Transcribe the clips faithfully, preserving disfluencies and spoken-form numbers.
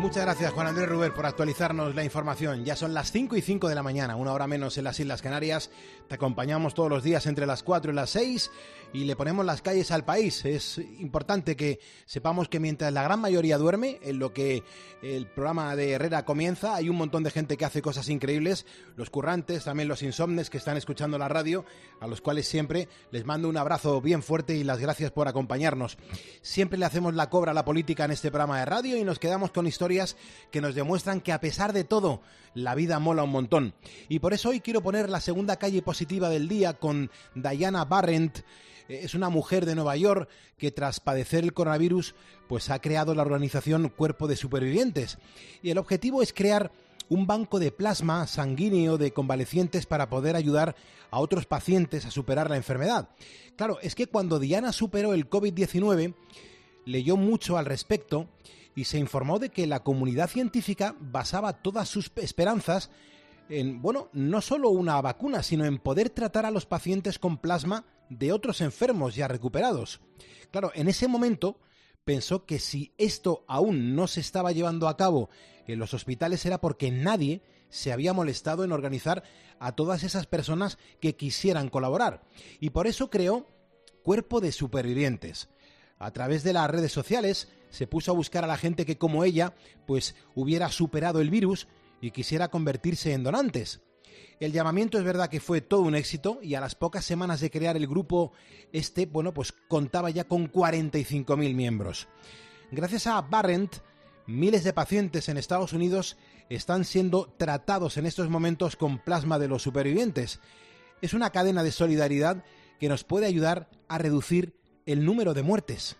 Muchas gracias, Juan Andrés Ruber, por actualizarnos la información. Ya son las cinco y cinco de la mañana, una hora menos en las Islas Canarias. Te acompañamos todos los días entre las cuatro y las seis y le ponemos las calles al país. Es importante que sepamos que mientras la gran mayoría duerme, en lo que el programa de Herrera comienza, hay un montón de gente que hace cosas increíbles. Los currantes, también los insomnes que están escuchando la radio, a los cuales siempre les mando un abrazo bien fuerte y las gracias por acompañarnos. Siempre le hacemos la cobra a la política en este programa de radio y nos quedamos con historias que nos demuestran que a pesar de todo, la vida mola un montón. Y por eso hoy quiero poner la segunda calle positiva del día con Diana Barrent. Es una mujer de Nueva York que tras padecer el coronavirus, pues ha creado la organización Cuerpo de Supervivientes. Y el objetivo es crear un banco de plasma sanguíneo de convalecientes para poder ayudar a otros pacientes a superar la enfermedad. Claro, es que cuando Diana superó el covid diecinueve, leyó mucho al respecto y se informó de que la comunidad científica basaba todas sus esperanzas en, bueno, no solo una vacuna, sino en poder tratar a los pacientes con plasma de otros enfermos ya recuperados. Claro, en ese momento pensó que si esto aún no se estaba llevando a cabo en los hospitales era porque nadie se había molestado en organizar a todas esas personas que quisieran colaborar. Y por eso creó Cuerpo de Supervivientes. A través de las redes sociales se puso a buscar a la gente que, como ella, pues hubiera superado el virus y quisiera convertirse en donantes. El llamamiento es verdad que fue todo un éxito y a las pocas semanas de crear el grupo, este, bueno, pues contaba ya con cuarenta y cinco mil miembros. Gracias a Barrent, miles de pacientes en Estados Unidos están siendo tratados en estos momentos con plasma de los supervivientes. Es una cadena de solidaridad que nos puede ayudar a reducir el número de muertes.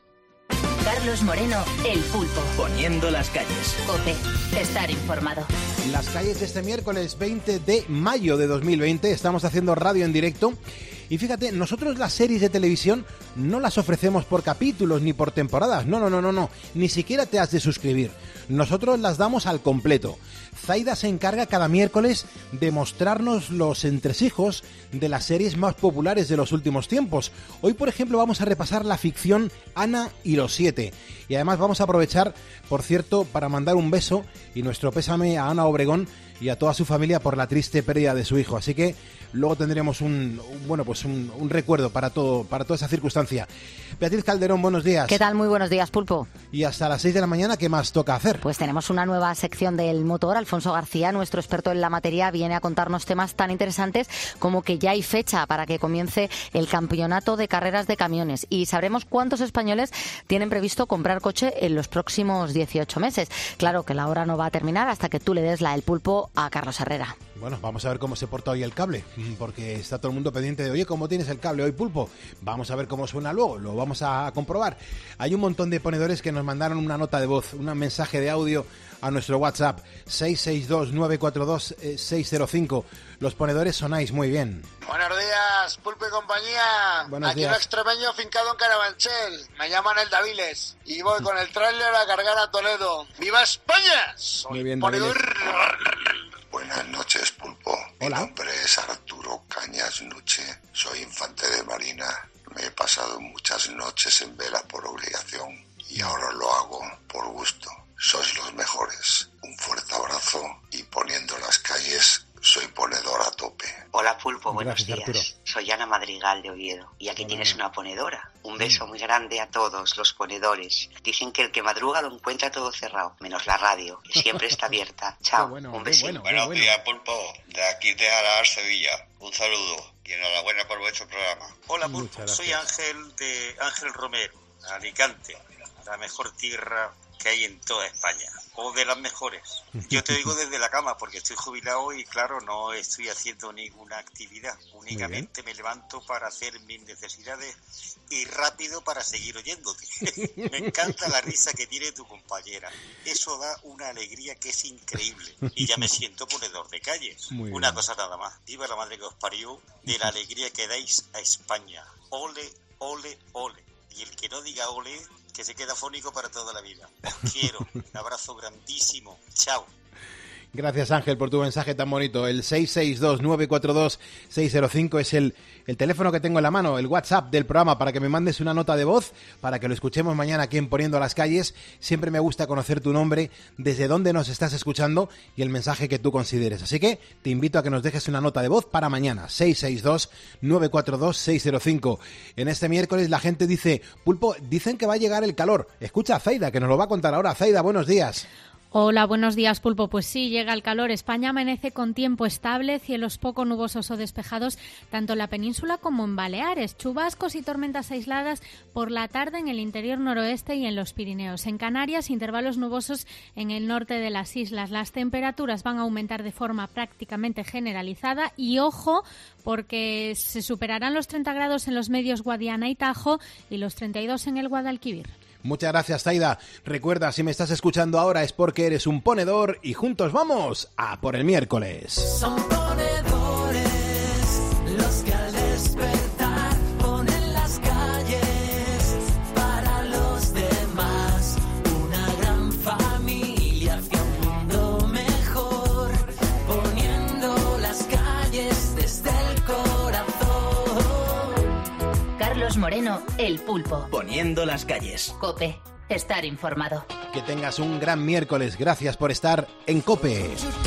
Carlos Moreno, El Pulpo. Poniendo las calles. COPE. Estar informado. Las calles de este miércoles veinte de mayo de dos mil veinte. Estamos haciendo radio en directo. Y fíjate, nosotros las series de televisión no las ofrecemos por capítulos ni por temporadas. No, no, no, no, no. Ni siquiera te has de suscribir. Nosotros las damos al completo. Zaida se encarga cada miércoles de mostrarnos los entresijos de las series más populares de los últimos tiempos. Hoy, por ejemplo, vamos a repasar la ficción Ana y los siete. Y además vamos a aprovechar, por cierto, para mandar un beso y nuestro pésame a Ana Obregón y a toda su familia por la triste pérdida de su hijo. Así que luego tendremos un, un bueno, pues un, un recuerdo para todo, para toda esa circunstancia. Beatriz Calderón, buenos días. ¿Qué tal? Muy buenos días, Pulpo. Y hasta las seis de la mañana, ¿qué más toca hacer? Pues tenemos una nueva sección del motor. Alfonso García, nuestro experto en la materia, viene a contarnos temas tan interesantes como que ya hay fecha para que comience el campeonato de carreras de camiones y sabremos cuántos españoles tienen previsto comprar coche en los próximos dieciocho meses. Claro que la hora no va a terminar hasta que tú le des la El Pulpo a Carlos Herrera. Bueno, vamos a ver cómo se porta hoy el cable, porque está todo el mundo pendiente de, oye, ¿cómo tienes el cable hoy, Pulpo? Vamos a ver cómo suena luego, lo vamos a comprobar. Hay un montón de ponedores que nos mandaron una nota de voz, un mensaje de audio a nuestro WhatsApp, seis seis dos nueve cuatro dos seis cero cinco. Los ponedores sonáis muy bien. Buenos días, Pulpo y compañía. Buenos Aquí días. un extremeño fincado en Carabanchel. Me llaman el Daviles y voy con el tráiler a cargar a Toledo. ¡Viva España! Soy Muy bien, ponedor. Buenas noches, Pulpo. Mi Hola. nombre es Arturo Cañas Nuche. Soy infante de marina. Me he pasado muchas noches en vela por obligación y ahora lo hago por gusto. Sois los mejores. Un fuerte abrazo y poniendo las calles, soy ponedor a tope. Hola Pulpo, buenos Gracias, días. Arturo. Soy Ana Madrigal de Oviedo y aquí Hola, tienes Ana. una ponedora. Un beso muy grande a todos los ponedores. Dicen que el que madruga lo encuentra todo cerrado, menos la radio, que siempre está abierta. Chao, Qué bueno, un qué besito. bueno. Buenos bueno. días, Pulpo. De aquí de Arar, Sevilla. Un saludo y enhorabuena por vuestro programa. Hola Muchas Pulpo, gracias. soy Ángel de Ángel Romero, Alicante, la mejor tierra que hay en toda España, o de las mejores. Yo te digo desde la cama porque estoy jubilado y claro, no estoy haciendo ninguna actividad, únicamente me levanto para hacer mis necesidades y rápido para seguir oyéndote. Me encanta la risa que tiene tu compañera, eso da una alegría que es increíble y ya me siento ponedor de calles. Muy Una bien. cosa nada más, viva la madre que os parió, de la alegría que dais a España. Ole, ole, ole. Y el que no diga ole, que se queda fónico para toda la vida. Os quiero. Un abrazo grandísimo. Chao. Gracias, Ángel, por tu mensaje tan bonito. El seis seis dos, nueve cuatro dos, seis cero cinco es el, el teléfono que tengo en la mano, el WhatsApp del programa, para que me mandes una nota de voz, para que lo escuchemos mañana aquí en Poniendo las Calles. Siempre me gusta conocer tu nombre, desde dónde nos estás escuchando y el mensaje que tú consideres. Así que te invito a que nos dejes una nota de voz para mañana, seis seis dos, nueve cuatro dos, seis cero cinco. En este miércoles la gente dice, Pulpo, dicen que va a llegar el calor. Escucha a Zaida, que nos lo va a contar ahora. Zaida, buenos días. Hola, buenos días, Pulpo. Pues sí, llega el calor. España amanece con tiempo estable, cielos poco nubosos o despejados, tanto en la península como en Baleares. Chubascos y tormentas aisladas por la tarde en el interior noroeste y en los Pirineos. En Canarias, intervalos nubosos en el norte de las islas. Las temperaturas van a aumentar de forma prácticamente generalizada y, ojo, porque se superarán los treinta grados en los medios Guadiana y Tajo y los treinta y dos en el Guadalquivir. Muchas gracias, Zaida. Recuerda, si me estás escuchando ahora es porque eres un ponedor y juntos vamos a por el miércoles. Son ponedores los que al despertar ponen las calles para los demás. Una gran familia hacia un mundo mejor, poniendo las calles desde el corazón. Carlos Moreno, El Pulpo. Poniendo las calles. COPE. Estar informado. Que tengas un gran miércoles. Gracias por estar en COPE.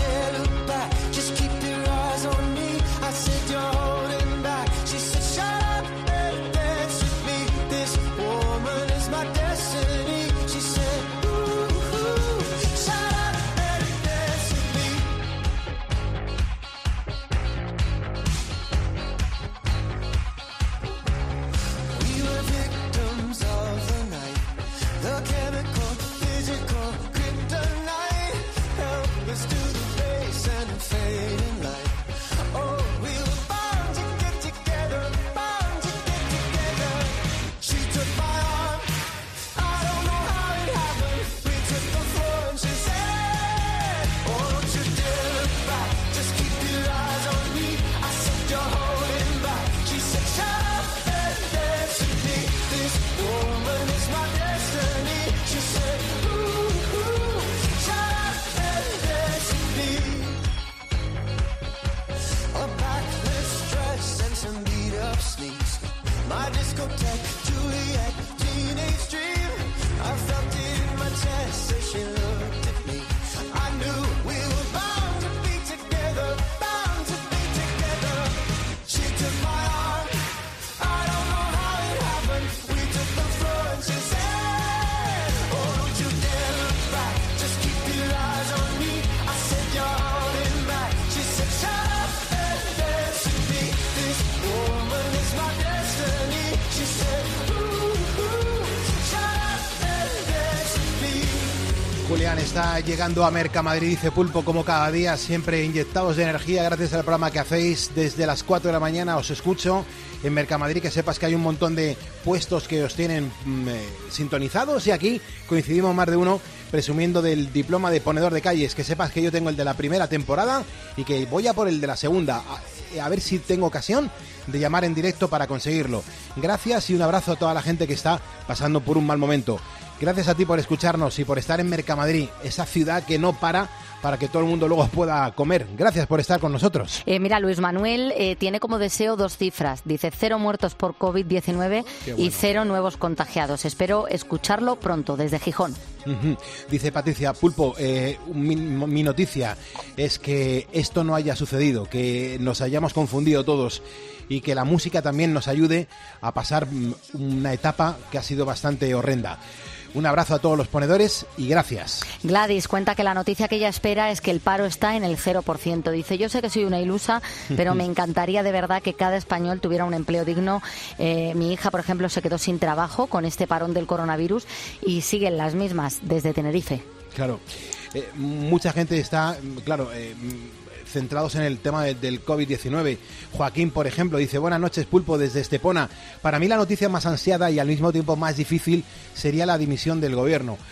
Julián está llegando a Mercamadrid, dice Pulpo, como cada día, siempre inyectados de energía gracias al programa que hacéis desde las cuatro de la mañana. Os escucho en Mercamadrid, que sepas que hay un montón de puestos que os tienen eh, sintonizados y aquí coincidimos más de uno presumiendo del diploma de ponedor de calles. Que sepas que yo tengo el de la primera temporada y que voy a por el de la segunda, a, a ver si tengo ocasión de llamar en directo para conseguirlo. Gracias y un abrazo a toda la gente que está pasando por un mal momento. Gracias a ti por escucharnos y por estar en Mercamadrid, esa ciudad que no para para que todo el mundo luego pueda comer. Gracias por estar con nosotros. Eh, mira, Luis Manuel eh, tiene como deseo dos cifras. Dice cero muertos por covid diecinueve bueno. y cero nuevos contagiados. Espero escucharlo pronto desde Gijón. Uh-huh. Dice Patricia, Pulpo, eh, mi, mi noticia es que esto no haya sucedido, que nos hayamos confundido todos y que la música también nos ayude a pasar una etapa que ha sido bastante horrenda. Un abrazo a todos los ponedores y gracias. Gladys cuenta que la noticia que ella espera es que el paro está en el cero por ciento. Dice, yo sé que soy una ilusa, pero me encantaría de verdad que cada español tuviera un empleo digno. Eh, mi hija, por ejemplo, se quedó sin trabajo con este parón del coronavirus y siguen las mismas desde Tenerife. Claro, eh, mucha gente está, claro... Eh, centrados en el tema de, del covid diecinueve. Joaquín, por ejemplo, dice, buenas noches, Pulpo, desde Estepona. Para mí la noticia más ansiada y al mismo tiempo más difícil sería la dimisión del gobierno.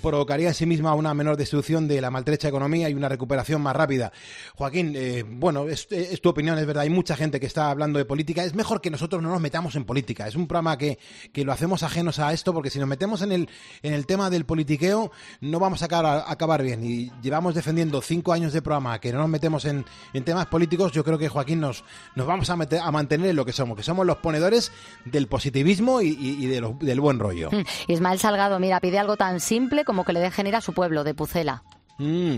provocaría en sí misma una menor destrucción de la maltrecha economía y una recuperación más rápida. Joaquín, eh, bueno, es, es tu opinión, es verdad, hay mucha gente que está hablando de política. Es mejor que nosotros no nos metamos en política. Es un programa que, que lo hacemos ajenos a esto, porque si nos metemos en el, en el tema del politiqueo no vamos a acabar, a acabar bien. Y llevamos defendiendo cinco años de programa que no nos metemos en, en temas políticos. Yo creo que, Joaquín, nos, nos vamos a, meter, a mantener en lo que somos, que somos los ponedores del positivismo y, y, y de lo, del buen rollo. Ismael Salgado, mira, pide algo tan simple como que le dejen ir a su pueblo, de Pucela. Mm.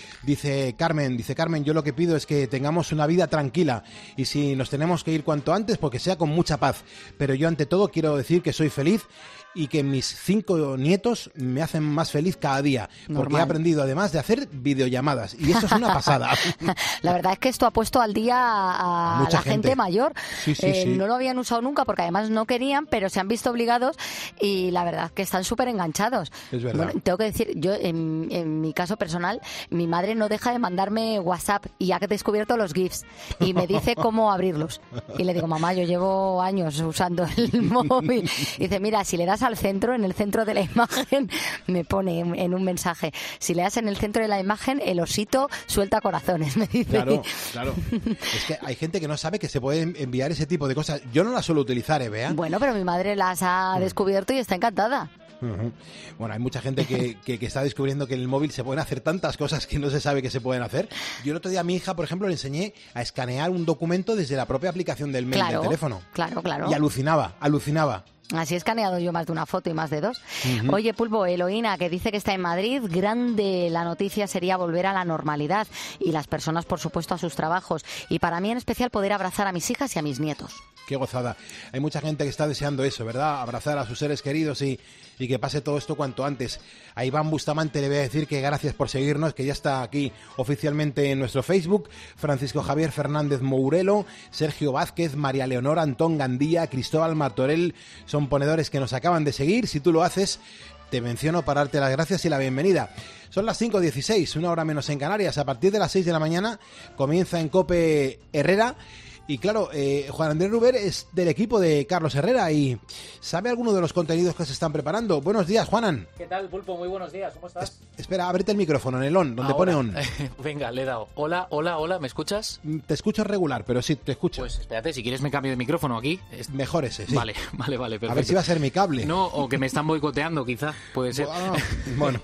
Dice Carmen, dice Carmen, yo lo que pido es que tengamos una vida tranquila y si nos tenemos que ir cuanto antes, pues que sea con mucha paz. Pero yo ante todo quiero decir que soy feliz y que mis cinco nietos me hacen más feliz cada día, porque Normal. He aprendido además de hacer videollamadas y eso es una pasada. La verdad es que esto ha puesto al día a, a la gente, gente mayor. Sí, sí, eh, sí. No lo habían usado nunca porque además no querían, pero se han visto obligados y la verdad es que están súper enganchados. Es verdad. Bueno, tengo que decir, yo en, en mi caso personal, mi madre no deja de mandarme WhatsApp y ha descubierto los GIFs y me dice cómo abrirlos. Y le digo, mamá, yo llevo años usando el móvil. Y dice, mira, si le das al centro, en el centro de la imagen, me pone en, en un mensaje, si le das en el centro de la imagen, el osito suelta corazones, me dice. Claro, claro. Es que hay gente que no sabe que se pueden enviar ese tipo de cosas. Yo no las suelo utilizar, ¿eh, Bea? Bueno, pero mi madre las ha descubierto y está encantada. Uh-huh. Bueno, hay mucha gente que, que, que está descubriendo que en el móvil se pueden hacer tantas cosas que no se sabe que se pueden hacer. Yo el otro día a mi hija, por ejemplo, le enseñé a escanear un documento desde la propia aplicación del mail claro, del teléfono. Claro, claro. Y alucinaba, alucinaba. Así he escaneado yo más de una foto y más de dos. Uh-huh. Oye, Pulpo, Eloína, que dice que está en Madrid, grande la noticia sería volver a la normalidad y las personas, por supuesto, a sus trabajos. Y para mí en especial poder abrazar a mis hijas y a mis nietos. Qué gozada. Hay mucha gente que está deseando eso, ¿verdad? Abrazar a sus seres queridos y, y que pase todo esto cuanto antes. A Iván Bustamante le voy a decir que gracias por seguirnos, que ya está aquí oficialmente en nuestro Facebook. Francisco Javier Fernández Mourelo, Sergio Vázquez, María Leonor Antón Gandía, Cristóbal Martorell, son ponedores que nos acaban de seguir. Si tú lo haces, te menciono para darte las gracias y la bienvenida. Son las cinco dieciséis, una hora menos en Canarias. A partir de las seis de la mañana comienza en COPE Herrera. Y claro, eh, Juan Andrés Ruber es del equipo de Carlos Herrera y sabe alguno de los contenidos que se están preparando. Buenos días, Juanan. ¿Qué tal, Pulpo? Muy buenos días, ¿cómo estás? Es, espera, ábrete el micrófono en el on, donde Ahora. pone on. Venga, le he dado. Hola, hola, hola, ¿me escuchas? Te escucho regular, pero sí, te escucho. Pues espérate, si quieres me cambio de micrófono aquí. Mejor ese, sí. Vale, vale, vale, perfecto. A ver si va a ser mi cable. No, o que me están boicoteando, quizá, puede ser. Bueno.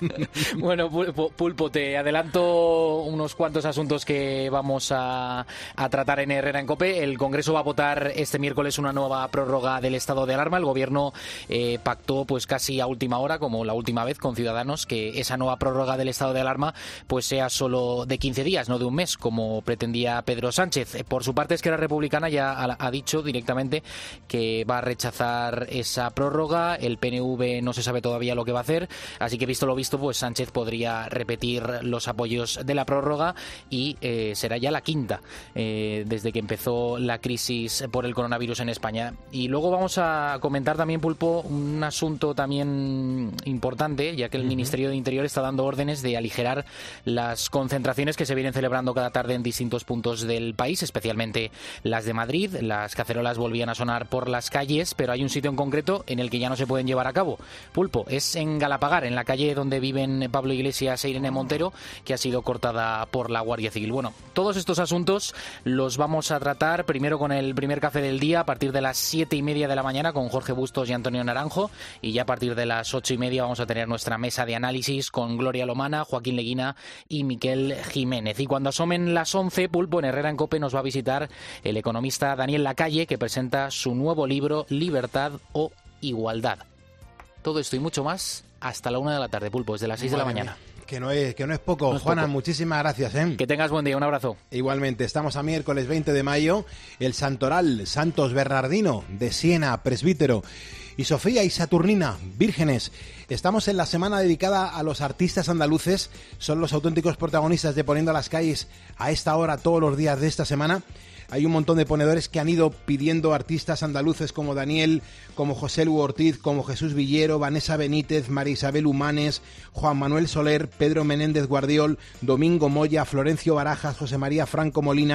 Bueno, Pulpo, Pulpo, te adelanto unos cuantos asuntos que vamos a, a tratar en Herrera en COPE. El Congreso va a votar este miércoles una nueva prórroga del estado de alarma. El gobierno eh, pactó pues casi a última hora, como la última vez, con Ciudadanos, que esa nueva prórroga del estado de alarma pues sea solo de quince días, no de un mes, como pretendía Pedro Sánchez. Por su parte, Esquerra Republicana ya ha, ha dicho directamente que va a rechazar esa prórroga. El P N V no se sabe todavía lo que va a hacer, así que visto lo visto, pues Sánchez podría repetir los apoyos de la prórroga y eh, será ya la quinta eh, desde que empezó la crisis por el coronavirus en España. Y luego vamos a comentar también, Pulpo, un asunto también importante, ya que el uh-huh. Ministerio de Interior está dando órdenes de aligerar las concentraciones que se vienen celebrando cada tarde en distintos puntos del país, especialmente las de Madrid. Las cacerolas volvían a sonar por las calles, pero hay un sitio en concreto en el que ya no se pueden llevar a cabo. Pulpo, es en Galapagar, en la calle donde viven Pablo Iglesias e Irene Montero, que ha sido cortada por la Guardia Civil. Bueno, todos estos asuntos los vamos a tratar primero con el primer café del día a partir de las siete y media de la mañana con Jorge Bustos y Antonio Naranjo, y ya a partir de las ocho y media vamos a tener nuestra mesa de análisis con Gloria Lomana, Joaquín Leguina y Miquel Jiménez. Y cuando asomen las once, Pulpo, en Herrera en COPE nos va a visitar el economista Daniel Lacalle, que presenta su nuevo libro Libertad o Igualdad. Todo esto y mucho más hasta la una de la tarde, Pulpo, desde las seis de la mañana. Que no es, que no es poco. No es Juana, poco. Muchísimas gracias. ¿eh? Que tengas buen día, un abrazo. Igualmente, estamos a miércoles veinte de mayo, el Santoral, Santos Bernardino, de Siena, presbítero, y Sofía y Saturnina, vírgenes. Estamos en la semana dedicada a los artistas andaluces, son los auténticos protagonistas de Poniendo a las Calles a esta hora todos los días de esta semana. Hay un montón de ponedores que han ido pidiendo artistas andaluces como Daniel, como José Lu Ortiz, como Jesús Villero, Vanessa Benítez, María Isabel Humanes, Juan Manuel Soler, Pedro Menéndez Guardiol, Domingo Moya, Florencio Barajas, José María Franco Molina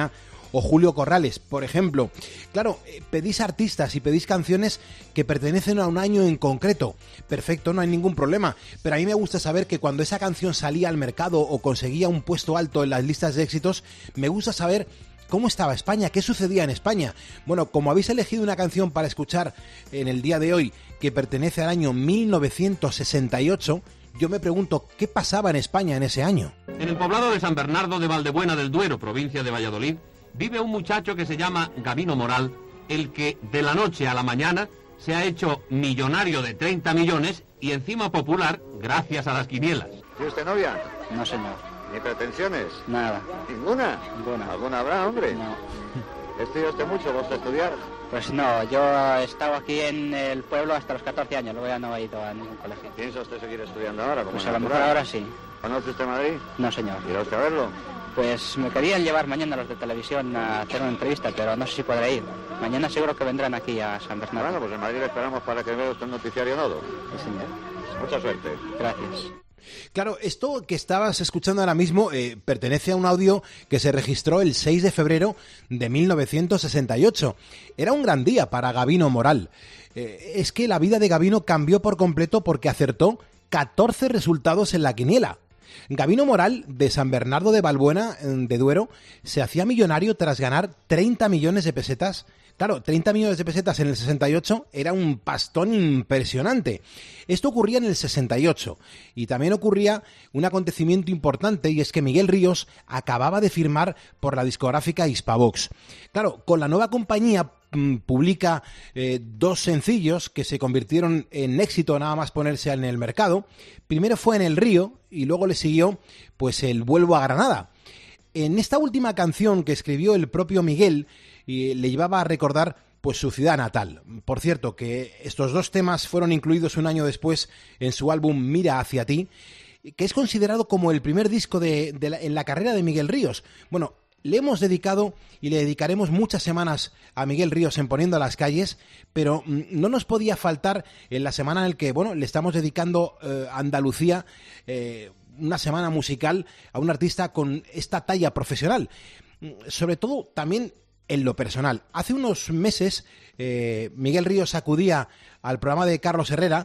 o Julio Corrales, por ejemplo. Claro, pedís artistas y pedís canciones que pertenecen a un año en concreto. Perfecto, no hay ningún problema. Pero a mí me gusta saber que cuando esa canción salía al mercado o conseguía un puesto alto en las listas de éxitos, me gusta saber cómo estaba España, qué sucedía en España. Bueno, como habéis elegido una canción para escuchar en el día de hoy que pertenece al año mil novecientos sesenta y ocho, yo me pregunto qué pasaba en España en ese año. En el poblado de San Bernardo de Valdebuena del Duero, provincia de Valladolid, vive un muchacho que se llama Gabino Moral, el que de la noche a la mañana se ha hecho millonario de treinta millones y encima popular gracias a las quinielas. ¿Tiene usted novia? No, señor. ¿Ni pretensiones? Nada. ¿Ninguna? Ninguna. ¿Alguna habrá, hombre? No. ¿Estudia usted mucho? ¿Vas a estudiar? Pues no, yo he estado aquí en el pueblo hasta los catorce años, luego ya no he ido a ningún colegio. ¿Piensa usted seguir estudiando ahora? Como Pues a lo mejor ahora sí. ¿Conoce usted Madrid? No, señor. ¿Irá usted a verlo? Pues me querían llevar mañana los de televisión a hacer una entrevista, pero no sé si podré ir. Mañana seguro que vendrán aquí a San Bernardo. Bueno, pues en Madrid le esperamos para que vea usted un noticiario nodo. Sí, señor. Mucha suerte. Gracias. Claro, esto que estabas escuchando ahora mismo eh, pertenece a un audio que se registró el seis de febrero de mil novecientos sesenta y ocho. Era un gran día para Gabino Moral. Eh, es que la vida de Gabino cambió por completo porque acertó catorce resultados en la quiniela. Gabino Moral, de San Bernardo de Valbuena, de Duero, se hacía millonario tras ganar treinta millones de pesetas. Claro, treinta millones de pesetas en el sesenta y ocho era un pastón impresionante. Esto ocurría en el sesenta y ocho y también ocurría un acontecimiento importante, y es que Miguel Ríos acababa de firmar por la discográfica Hispavox. Claro, con la nueva compañía mmm, publica eh, dos sencillos que se convirtieron en éxito nada más ponerse en el mercado. Primero fue En el Río y luego le siguió pues el Vuelvo a Granada. En esta última canción que escribió el propio Miguel, y le llevaba a recordar pues su ciudad natal. Por cierto, que estos dos temas fueron incluidos un año después en su álbum Mira hacia ti, que es considerado como el primer disco de, de la, en la carrera de Miguel Ríos. Bueno, le hemos dedicado y le dedicaremos muchas semanas a Miguel Ríos en Poniendo a las Calles, pero no nos podía faltar en la semana en la que, bueno, le estamos dedicando eh, a Andalucía, eh, una semana musical a un artista con esta talla profesional. Sobre todo también en lo personal. Hace unos meses eh, Miguel Ríos acudía al programa de Carlos Herrera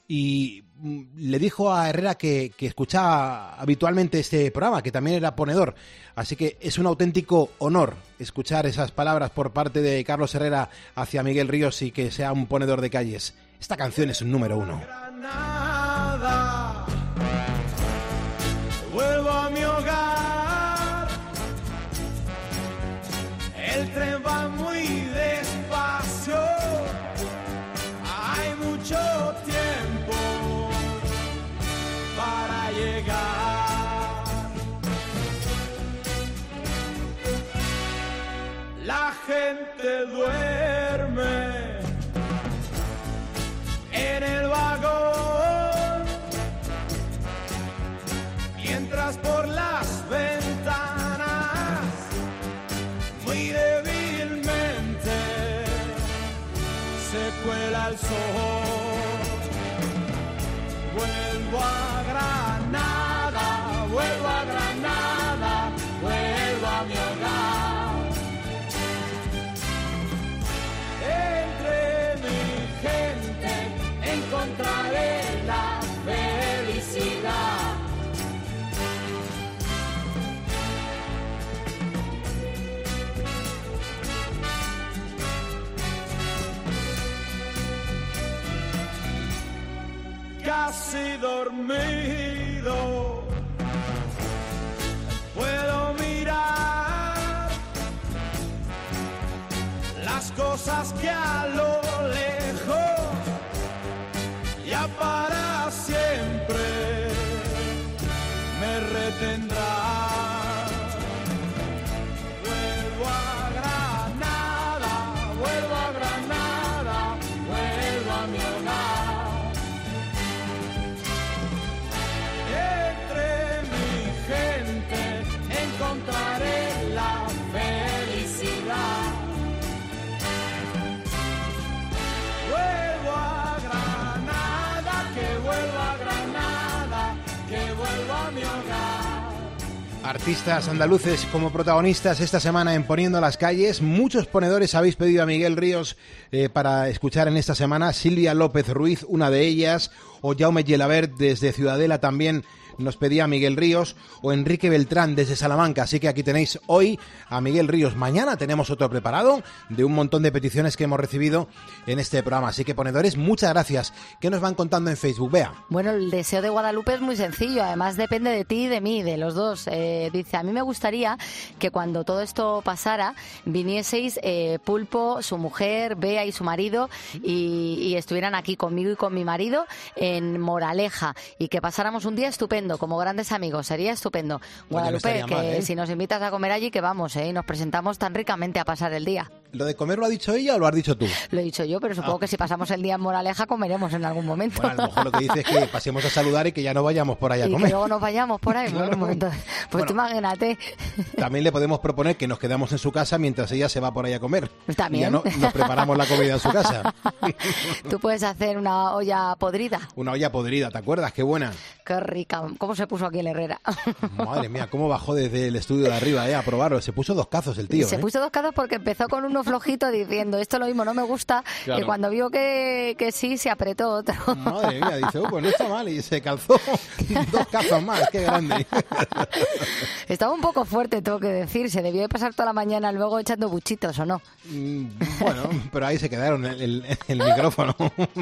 y le dijo a Herrera que, que escuchaba habitualmente este programa, que también era ponedor. Así que es un auténtico honor escuchar esas palabras por parte de Carlos Herrera hacia Miguel Ríos y que sea un ponedor de calles. Esta canción es un número uno. Granada, vuelvo a mi hogar. El tren va muy despacio, hay mucho tiempo para llegar. La gente duerme en el vagón, mientras por las ventanas muy débilmente se cuela el sol. Vuelvo a Granada, vuelvo a Granada, vuelvo a mi hogar. Entre mi gente encontraré la felicidad. Casi dormido puedo mirar las cosas que a lo lejos ya para siempre me retendrán. Vuelvo a Granada, vuelvo a Granada, vuelvo a mi hogar. Entre mi gente encontraré la felicidad. Vuelvo a Granada, que vuelvo a Granada, que vuelvo a mi hogar. Artistas andaluces como protagonistas esta semana en Poniendo las Calles. Muchos ponedores habéis pedido a Miguel Ríos eh, para escuchar en esta semana. Silvia López Ruiz, una de ellas, o Jaume Gelabert desde Ciudadela también nos pedía a Miguel Ríos, o Enrique Beltrán desde Salamanca. Así que aquí tenéis hoy a Miguel Ríos. Mañana tenemos otro preparado de un montón de peticiones que hemos recibido en este programa. Así que, ponedores, muchas gracias. ¿Qué nos van contando en Facebook? Vea. Bueno, el deseo de Guadalupe es muy sencillo. Además, depende de ti y de mí, de los dos. Eh, dice, a mí me gustaría que cuando todo esto pasara, vinieseis eh, Pulpo, su mujer, Bea y su marido, y, y estuvieran aquí conmigo y con mi marido en Moraleja, y que pasáramos un día estupendo como grandes amigos. Sería estupendo. Guadalupe, Oye, no que mal, ¿eh? si nos invitas a comer allí, que vamos, ¿eh? Y nos presentamos tan ricamente a pasar el día. ¿Lo de comer lo ha dicho ella o lo has dicho tú? Lo he dicho yo, pero supongo Ah. que si pasamos el día en Moraleja comeremos en algún momento. Bueno, a lo mejor lo que dice es que pasemos a saludar y que ya no vayamos por ahí a Y que comer. luego nos vayamos por ahí. Claro. Bueno, entonces, pues Bueno. tú imagínate. También le podemos proponer que nos quedamos en su casa mientras ella se va por ahí a comer. También. Y ya no, nos preparamos la comida en su casa. Tú puedes hacer una olla podrida. Una olla podrida, ¿te acuerdas? Qué buena. Qué rica. ¿Cómo se puso aquí el Herrera? Madre mía, cómo bajó desde el estudio de arriba eh, a probarlo. Se puso dos cazos el tío. Se ¿eh? puso dos casos porque empezó con uno flojito diciendo esto lo mismo no me gusta, Claro. y cuando vio que, que sí, se apretó otro. Madre mía, dice, oh, pues no está mal. Y se calzó dos cazos más, qué grande. Estaba un poco fuerte, tengo que decir. Se debió de pasar toda la mañana luego echando buchitos, ¿o no? Mm, Bueno, pero ahí se quedaron el, el, el micrófono.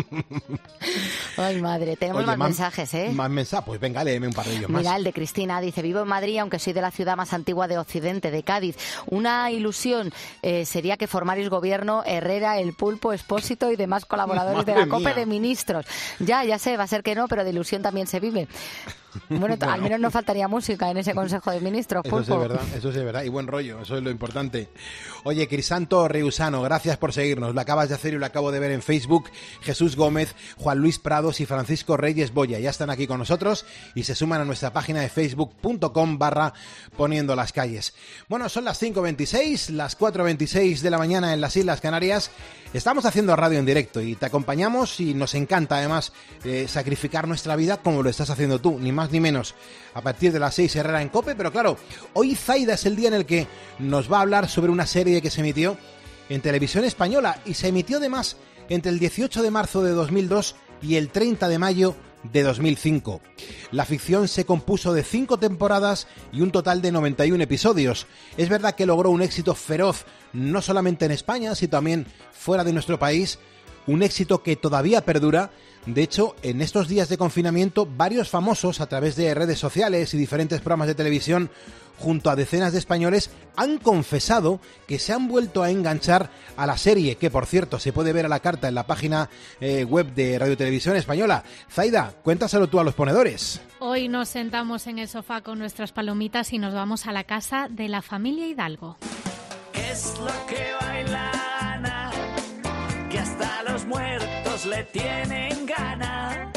Ay, madre, tenemos Oye, más mensajes, ¿eh? Más mensajes, pues venga, léeme un par de ellos más. Mira, el de Cristina dice, vivo en Madrid, aunque soy de la ciudad más antigua de Occidente, de Cádiz. Una ilusión eh, sería que formarais gobierno Herrera, El Pulpo, Expósito y demás colaboradores de Madre la COPE mía. de ministros. Ya, ya sé, va a ser que no, pero de ilusión también se vive. Bueno, Bueno. al menos no faltaría música en ese Consejo de Ministros, Eso sí Pulpo. es verdad, eso sí es verdad. Y buen rollo, eso es lo importante. Oye, Crisanto Reusano, gracias por seguirnos. Lo acabas de hacer y lo acabo de ver en Facebook. Jesús Gómez, Juan Luis Prados y Francisco Reyes Boya ya están aquí con nosotros y se suman a nuestra página de facebook.com barra poniendo las calles. Bueno, son las cinco veintiséis, las cuatro veintiséis de la mañana en las Islas Canarias. Estamos haciendo radio en directo y te acompañamos y nos encanta además eh, sacrificar nuestra vida como lo estás haciendo tú, ni más ni menos. A partir de las seis Herrera en COPE, pero claro, hoy Zaida es el día en el que nos va a hablar sobre una serie que se emitió en televisión española y se emitió además entre el dieciocho de marzo de dos mil dos y el treinta de mayo de dos mil cinco. La ficción se compuso de cinco temporadas y un total de noventa y uno episodios. Es verdad que logró un éxito feroz no solamente en España, sino también fuera de nuestro país, un éxito que todavía perdura. De hecho, en estos días de confinamiento, varios famosos, a través de redes sociales y diferentes programas de televisión, junto a decenas de españoles, han confesado que se han vuelto a enganchar a la serie, que por cierto se puede ver a la carta en la página eh, web de Radio Televisión Española. Zaida, cuéntaselo tú a los ponedores. Hoy nos sentamos en el sofá con nuestras palomitas y nos vamos a la casa de la familia Hidalgo. ¿Qué es lo que baila Ana? Que hasta los muertos le tienen gana.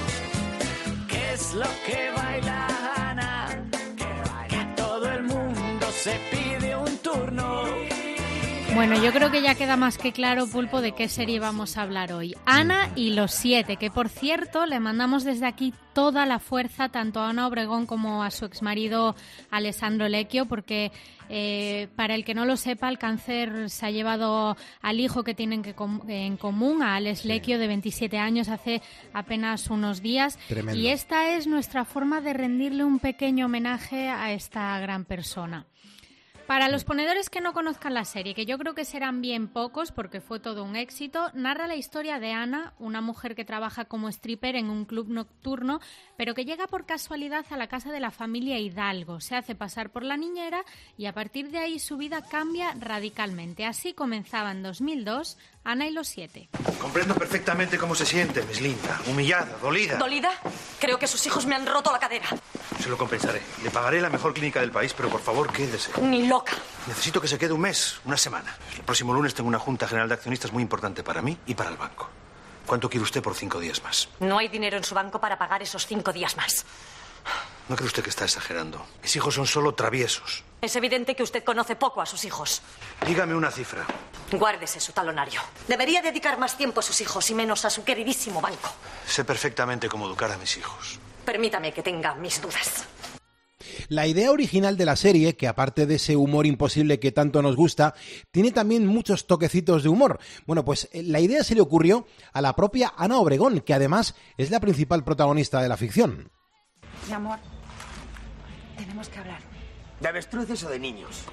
¿Qué es lo que baila Ana? Que a todo el mundo se pide un turno. Bueno, yo creo que ya queda más que claro, Pulpo, de qué serie vamos a hablar hoy. Ana y los siete, que por cierto le mandamos desde aquí toda la fuerza tanto a Ana Obregón como a su exmarido Alessandro Lecchio, porque eh, para el que no lo sepa, el cáncer se ha llevado al hijo que tienen que com- en común, a Alex Lecchio, de veintisiete años, hace apenas unos días. Tremendo. Y esta es nuestra forma de rendirle un pequeño homenaje a esta gran persona. Para los ponedores que no conozcan la serie, que yo creo que serán bien pocos porque fue todo un éxito, narra la historia de Ana, una mujer que trabaja como stripper en un club nocturno, pero que llega por casualidad a la casa de la familia Hidalgo. Se hace pasar por la niñera y a partir de ahí su vida cambia radicalmente. Así comenzaba en dos mil dos Ana y los siete. Comprendo perfectamente cómo se siente, Miss Linda. Humillada, dolida. ¿Dolida? Creo que sus hijos me han roto la cadera. Se lo compensaré. Le pagaré la mejor clínica del país, pero por favor, quédese. Ni loca. Necesito que se quede un mes, una semana. El próximo lunes tengo una junta general de accionistas muy importante para mí y para el banco. ¿Cuánto quiere usted por cinco días más? No hay dinero en su banco para pagar esos cinco días más. ¿No cree usted que está exagerando? Mis hijos son solo traviesos. Es evidente que usted conoce poco a sus hijos. Dígame una cifra. Guárdese su talonario. Debería dedicar más tiempo a sus hijos y menos a su queridísimo banco. Sé perfectamente cómo educar a mis hijos. Permítame que tenga mis dudas. La idea original de la serie, que aparte de ese humor imposible que tanto nos gusta, tiene también muchos toquecitos de humor. Bueno, pues la idea se le ocurrió a la propia Ana Obregón, que además es la principal protagonista de la ficción. Mi amor, tenemos que hablar. ¿De avestruces o de niños?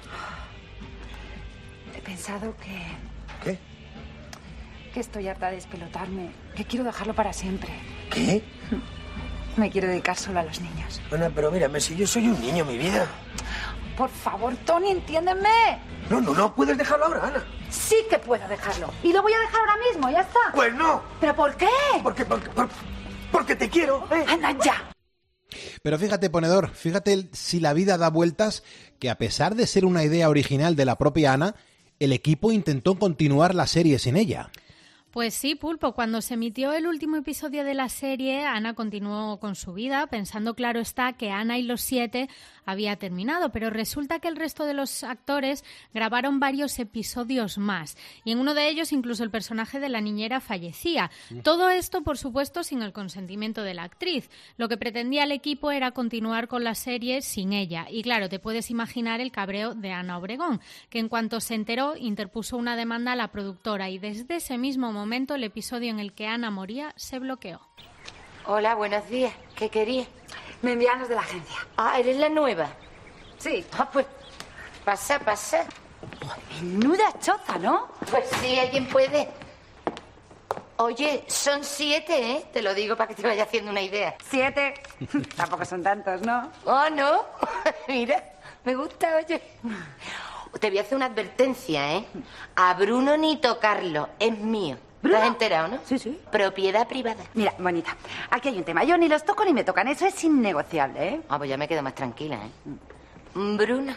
He pensado que... ¿Qué? Que estoy harta de despelotarme, que quiero dejarlo para siempre. ¿Qué? Me quiero dedicar solo a los niños. Ana, pero mírame, si yo soy un niño, mi vida. Por favor, Tony, entiéndeme. No, no, no puedes dejarlo ahora, Ana. Sí que puedo dejarlo. Y lo voy a dejar ahora mismo, ya está. Pues no. ¿Pero por qué? Porque, porque, porque, porque te quiero. ¿eh? Anda, ya. Pero fíjate, ponedor, fíjate si la vida da vueltas, que a pesar de ser una idea original de la propia Ana, el equipo intentó continuar la serie sin ella. Pues sí, Pulpo, cuando se emitió el último episodio de la serie, Ana continuó con su vida, pensando, claro está, que Ana y los siete había terminado, pero resulta que el resto de los actores grabaron varios episodios más, y en uno de ellos incluso el personaje de la niñera fallecía. Todo esto, por supuesto, sin el consentimiento de la actriz. Lo que pretendía el equipo era continuar con la serie sin ella, y claro, te puedes imaginar el cabreo de Ana Obregón, que en cuanto se enteró interpuso una demanda a la productora, y desde ese mismo momento momento el episodio en el que Ana moría se bloqueó. Hola, buenos días. ¿Qué querías? Me envían los de la agencia. Ah, ¿eres la nueva? Sí. Ah, pues pasa, pasa. Oh, menuda choza, ¿no? Pues sí, alguien puede. Oye, son siete, ¿eh? Te lo digo para que te vayas haciendo una idea. Siete. Tampoco son tantos, ¿no? Oh, ¿no? Mira, me gusta, oye. Te voy a hacer una advertencia, ¿eh? A Bruno ni tocarlo, es mío. ¿Te has enterado, no? Sí, sí. Propiedad privada. Mira, bonita, aquí hay un tema. Yo ni los toco ni me tocan. Eso es innegociable, ¿eh? Ah, pues ya me quedo más tranquila, ¿eh? Bruno.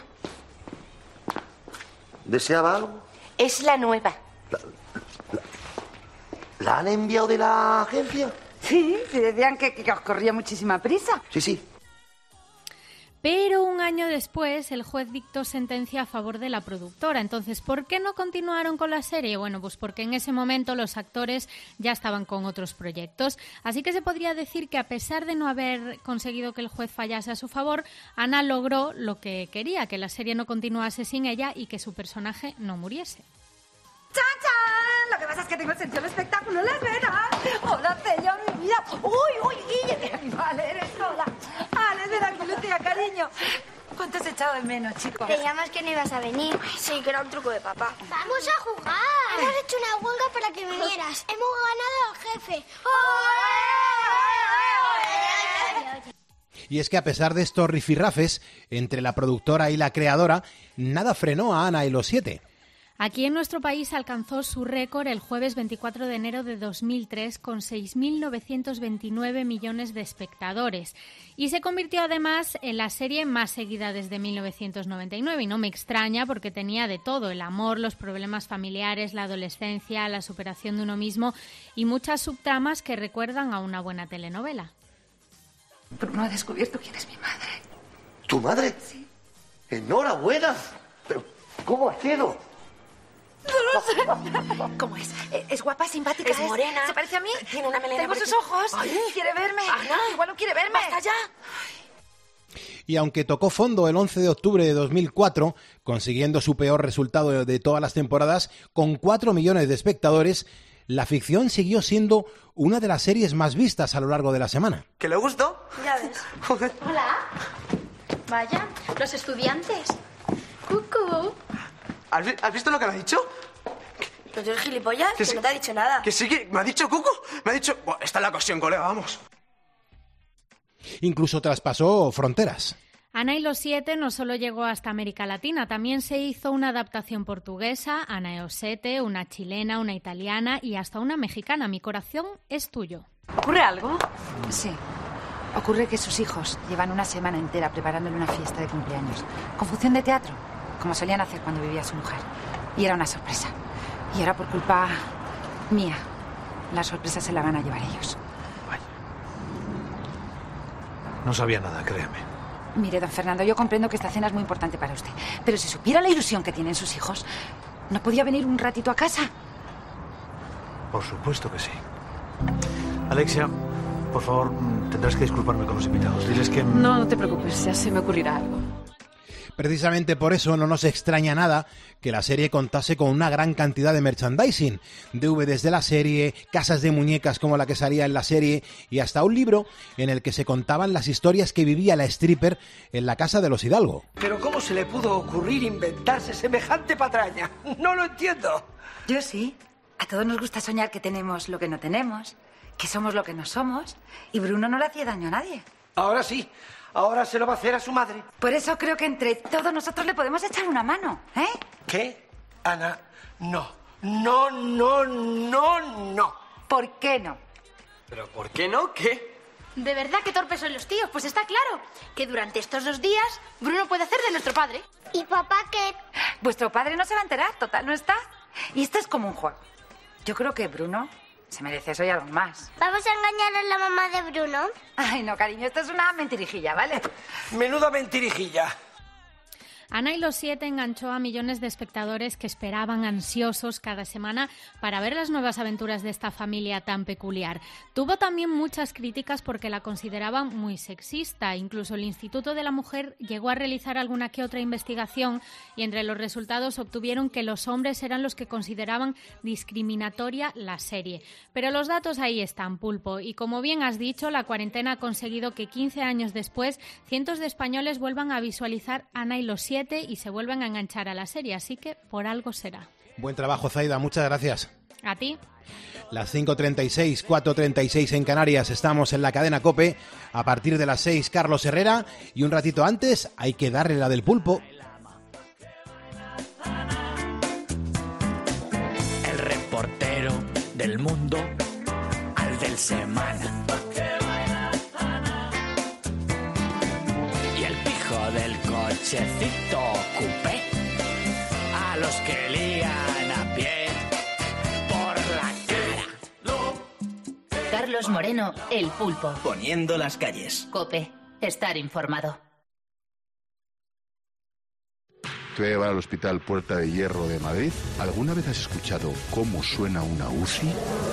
¿Deseaba algo? Es la nueva. ¿La, la, ¿la han enviado de la agencia? Sí, sí, decían que, que os corría muchísima prisa. Sí, sí. Pero un año después el juez dictó sentencia a favor de la productora. Entonces, ¿por qué no continuaron con la serie? Bueno, pues porque en ese momento los actores ya estaban con otros proyectos. Así que se podría decir que a pesar de no haber conseguido que el juez fallase a su favor, Ana logró lo que quería, que la serie no continuase sin ella y que su personaje no muriese. ¡Chan, chan! Lo que pasa es que tengo el sentido del espectáculo en las venas. Hola, Celia, mi vida. ¡Uy, uy, Guille! Vale, eres sola. Ale, ven aquí, Lucía, cariño. ¿Cuánto has echado de menos, chicos? Te llamas que no ibas a venir. Sí, que era un truco de papá. ¡Vamos a jugar! Hemos hecho una huelga para que vinieras. Hemos ganado al jefe. Y es que a pesar de estos rifirrafes entre la productora y la creadora, nada frenó a Ana y los siete. Aquí en nuestro país alcanzó su récord el jueves veinticuatro de enero de dos mil tres con seis mil novecientos veintinueve millones de espectadores y se convirtió además en la serie más seguida desde mil novecientos noventa y nueve y no me extraña porque tenía de todo, el amor, los problemas familiares, la adolescencia, la superación de uno mismo y muchas subtramas que recuerdan a una buena telenovela. Bruno ha descubierto quién es mi madre. ¿Tu madre? Sí. ¡Enhorabuena! ¿Pero cómo ha sido? No lo sé. ¿Cómo es? ¿Es guapa, simpática? Es morena. ¿Se parece a mí? Tiene una melena. Tengo sus ojos. Ay. ¿Quiere verme? Ana. Igual no quiere verme. ¡Basta ya! Y aunque tocó fondo el once de octubre de dos mil cuatro, consiguiendo su peor resultado de todas las temporadas, con cuatro millones de espectadores, la ficción siguió siendo una de las series más vistas a lo largo de la semana. ¿Que le gustó? Ya ves. Hola. Vaya, los estudiantes. Cucú. ¿Has, ¿Has visto lo que me ha dicho? ¿No eres gilipollas? Que, que sí, sí, no te ha dicho nada. Que sí, que me ha dicho Cuco. Me ha dicho... Bueno, está en la ocasión, colega, vamos. Incluso traspasó fronteras. Ana y los siete no solo llegó hasta América Latina, también se hizo una adaptación portuguesa, Ana e os sete, una chilena, una italiana y hasta una mexicana. Mi corazón es tuyo. ¿Ocurre algo? Sí. Ocurre que sus hijos llevan una semana entera preparándole una fiesta de cumpleaños. Con función de teatro, como solían hacer cuando vivía su mujer. Y era una sorpresa. Y ahora por culpa mía, la sorpresa se la van a llevar ellos. Vaya. No sabía nada, créeme. Mire, don Fernando, yo comprendo que esta cena es muy importante para usted. Pero si supiera la ilusión que tienen sus hijos, ¿no podía venir un ratito a casa? Por supuesto que sí. Alexia, por favor, tendrás que disculparme con los invitados. Diles que... No, no te preocupes, ya se me ocurrirá algo. Precisamente por eso no nos extraña nada que la serie contase con una gran cantidad de merchandising, D V Ds de la serie, casas de muñecas como la que salía en la serie y hasta un libro en el que se contaban las historias que vivía la stripper en la casa de los Hidalgo. Pero ¿cómo se le pudo ocurrir inventarse semejante patraña? No lo entiendo. Yo sí. A todos nos gusta soñar que tenemos lo que no tenemos, que somos lo que no somos, y Bruno no le hacía daño a nadie. Ahora sí. Ahora se lo va a hacer a su madre. Por eso creo que entre todos nosotros le podemos echar una mano, ¿eh? ¿Qué? Ana, no. No, no, no, no. ¿Por qué no? ¿Pero por qué no? ¿Qué? De verdad que torpes son los tíos. Pues está claro que durante estos dos días Bruno puede hacer de nuestro padre. ¿Y papá qué? Vuestro padre no se va a enterar, total, no está. Y esto es como un juego. Yo creo que Bruno se merece eso y algo más. ¿Vamos a engañar a la mamá de Bruno? Ay, no, cariño, esto es una mentirijilla, ¿vale? Menuda mentirijilla. Ana y los siete enganchó a millones de espectadores que esperaban ansiosos cada semana para ver las nuevas aventuras de esta familia tan peculiar. Tuvo también muchas críticas porque la consideraban muy sexista. Incluso el Instituto de la Mujer llegó a realizar alguna que otra investigación y entre los resultados obtuvieron que los hombres eran los que consideraban discriminatoria la serie. Pero los datos ahí están, Pulpo, y como bien has dicho, la cuarentena ha conseguido que quince años después cientos de españoles vuelvan a visualizar Ana y los siete y se vuelven a enganchar a la serie, así que por algo será. Buen trabajo, Zaida, muchas gracias. A ti. Las cinco treinta y seis, cuatro treinta y seis en Canarias, estamos en la cadena COPE. A partir de las seis, Carlos Herrera, y un ratito antes hay que darle la del pulpo. El reportero del mundo al del semana. Del cochecito coupé a los que lían a pie por la cara. Carlos Moreno, El Pulpo. Poniendo las calles. COPE. Estar informado. Te voy a llevar al Hospital Puerta de Hierro de Madrid. ¿Alguna vez has escuchado cómo suena una U C I?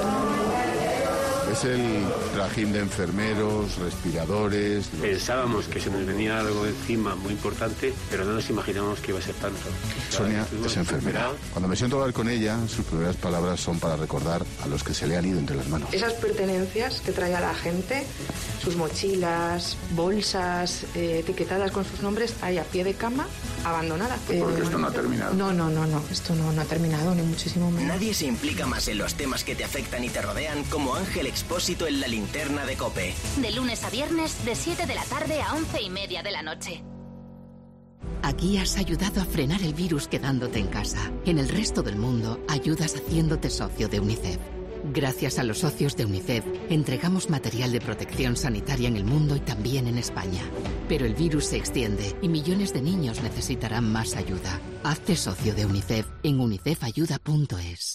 Es el trajín de enfermeros, respiradores... Pensábamos que se nos venía algo encima muy importante, pero no nos imaginábamos que iba a ser tanto. Sonia es enfermera. Cuando me siento a hablar con ella, sus primeras palabras son para recordar a los que se le han ido entre las manos. Esas pertenencias que trae a la gente, sus mochilas, bolsas, eh, etiquetadas con sus nombres, ahí a pie de cama, abandonadas. Porque eh, esto no ha terminado. No, no, no, no. Esto no, no ha terminado, ni muchísimo menos. Nadie se implica más en los temas que te afectan y te rodean como Ángel Expósito en La Linterna de COPE. De lunes a viernes, de siete de la tarde a once y media de la noche. Aquí has ayudado a frenar el virus quedándote en casa. En el resto del mundo, ayudas haciéndote socio de UNICEF. Gracias a los socios de UNICEF, entregamos material de protección sanitaria en el mundo y también en España. Pero el virus se extiende y millones de niños necesitarán más ayuda. Hazte socio de UNICEF en unicef ayuda punto es.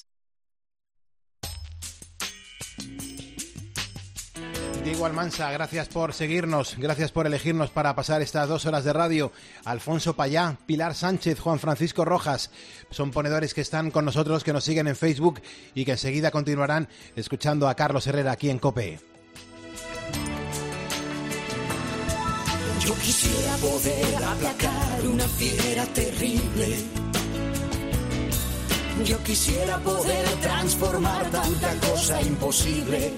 Diego Almansa, gracias por seguirnos, gracias por elegirnos para pasar estas dos horas de radio. Alfonso Payá, Pilar Sánchez, Juan Francisco Rojas, son ponedores que están con nosotros, que nos siguen en Facebook y que enseguida continuarán escuchando a Carlos Herrera aquí en COPE. Yo quisiera poder aplacar una fiera terrible. Yo quisiera poder transformar tanta cosa imposible.